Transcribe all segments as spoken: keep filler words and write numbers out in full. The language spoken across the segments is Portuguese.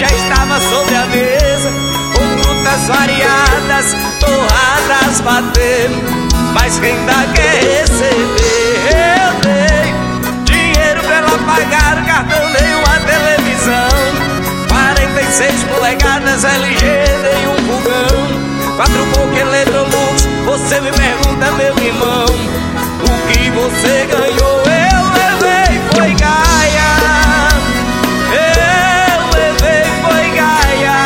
já estava sobre a mesa, com frutas variadas, torradas batendo. Mas quem dá quer receber. Eu dei dinheiro pra ela pagar o cartão, nem uma televisão, quarenta e seis polegadas L G, nem um fogão, quatro boca Electrolux. Você me pergunta, meu irmão, o que você ganhou? Eu levei, foi Gaia. Eu levei, foi Gaia.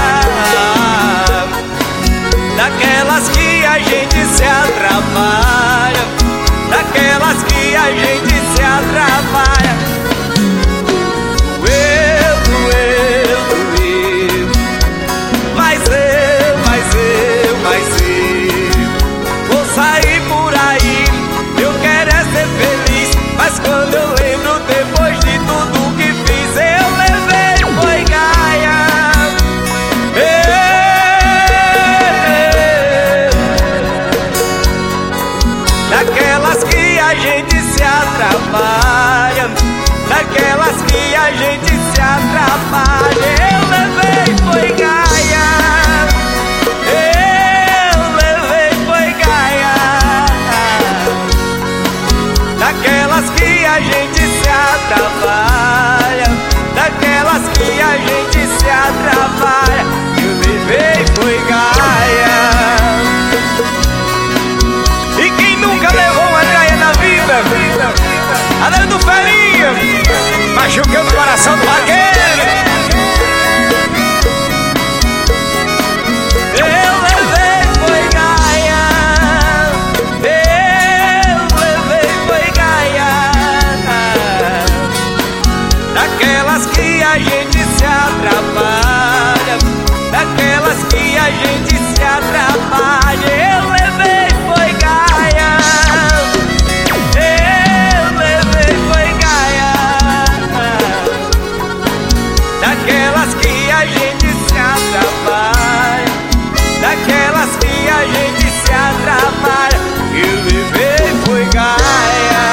Daquelas que a gente se atrapalha, daquelas que a gente se atrapalha. Eu, eu, eu, mas eu, mas eu, mas eu vou sair por aí, eu quero é ser feliz. Mas quando eu lembro depois de tudo que fiz, eu levei, foi Gaia. Daquelas que a gente se atrapalha, daquelas que a gente se atrapalha. Eu levei, foi Gaia. Eu levei, foi Gaia. Daquelas que a gente se atrapalha, daquelas que a gente se atrapalha. Eu levei, foi Gaia. E quem nunca levou uma Gaia na vida? A Dani do Ferinha, machucando o coração do vaqueiro. Eu levei, foi Gaia. Eu levei, foi Gaia. Daquelas que a gente se atrapalha, daquelas que a gente se atrapalha. Eu levei, foi Gaia. Eu levei, foi Gaia. Daquelas que a gente se atrapalha, daquelas que a gente se atrapalha. Eu levei, foi Gaia.